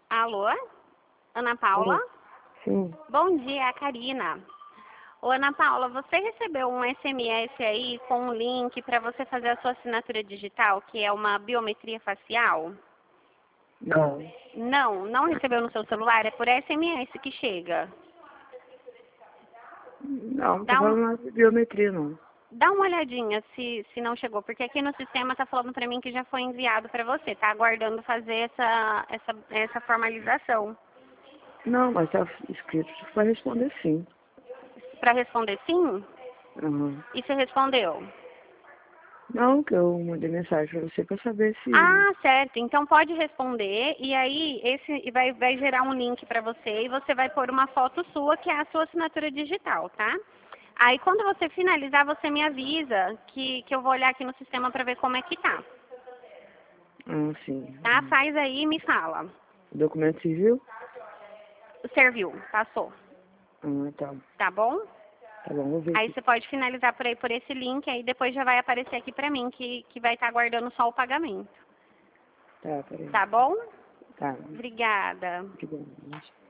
Alô? Ana Paula? Sim. Bom dia, é a Karina. Ô, Ana Paula, você recebeu um SMS aí com um link para você fazer a sua assinatura digital, que é uma biometria facial? Não. Não recebeu no seu celular? É por SMS que chega. Não tá Dá, falando nada de biometria, não. dá uma olhadinha se não chegou, porque aqui no sistema tá falando para mim que já foi enviado para você, tá aguardando fazer essa formalização. Não, mas tá escrito que vai responder sim. Para responder sim? Uhum. E você respondeu? Não, que eu mandei mensagem pra você pra saber se... Ah, certo. Então pode responder e aí esse vai gerar um link para você e você vai pôr uma foto sua que é a sua assinatura digital, tá? Aí quando você finalizar, você me avisa que eu vou olhar aqui no sistema para ver como é que tá. Ah, sim. Tá? Faz aí e me fala. Documento civil? Serviu, passou. Ah, tá. Tá bom? Tá bom, vou ver Aí aqui. você pode finalizar por aí por esse link, aí depois já vai aparecer aqui pra mim que vai estar aguardando só o pagamento. Tá, peraí. Tá bom? Tá. Obrigada. Que bom.